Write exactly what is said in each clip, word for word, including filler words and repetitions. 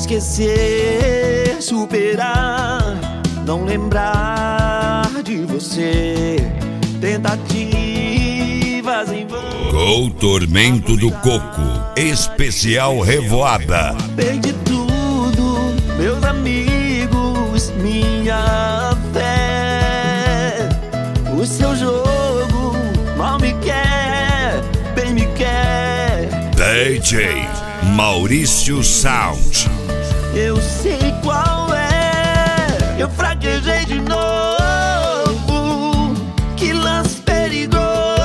esquecer, superar, não lembrar de você. Tentativas em vão. Com o Tormento do Coco, especial Revoada. Perdi tudo, meus amigos, minha fé. O seu jogo mal me quer, bem me quer. D J Maurício Sound. Eu sei qual é, eu fraquejei de novo. Que lance perigoso.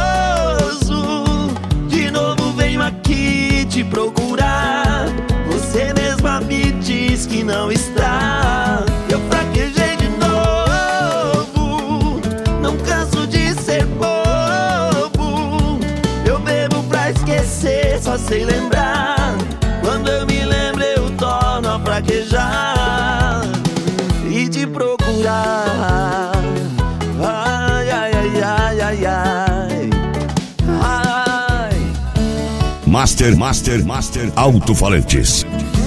De novo venho aqui te procurar. Você mesma me diz que não está. Eu fraquejei de novo. Não canso de ser bobo. Eu bebo pra esquecer, só sei lembrar. Quando eu me lembro eu torno a fraquejar e te procurar. Ai, ai, ai, ai, ai, ai, ai. Master, Master, Master Alto-Falantes.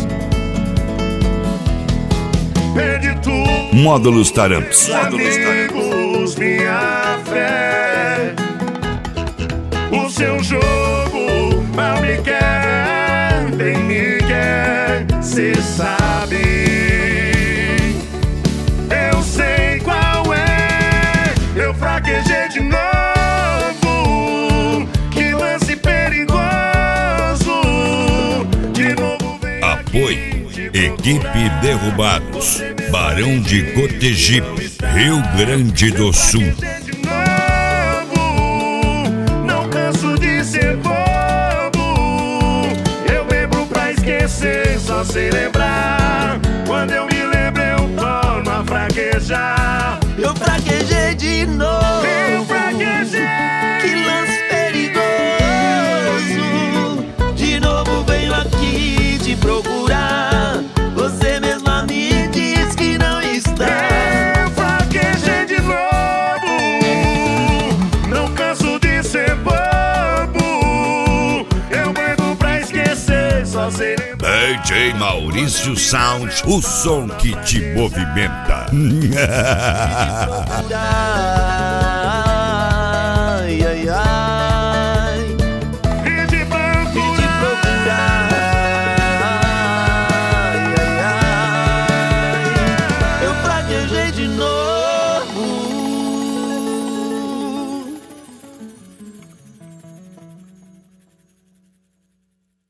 Perdi tudo, Módulos Taramps. Módulos Taramps. Minha fé. O seu jogo mal me quer, bem me quer, cê sabe. Eu sei qual é, eu fraquejei de novo. Que lance perigoso. De novo vem. Apoio Equipe Derrubados, Barão de Cotegipe, Rio Grande do Sul. De novo, não canso de ser bobo. Eu bebo pra esquecer, só sei lembrar. Quando eu me lembro eu torno a fraquejar. Eu fraquejei de novo. Eu fraquejei. Que lance perigoso. De novo venho aqui te procurar. Você mesma me diz que não está. Eu fraquejei de novo. Não canso de ser bobo. Eu bebo pra esquecer, só sei lembrar. D J Maurício Sound, o som que te movimenta.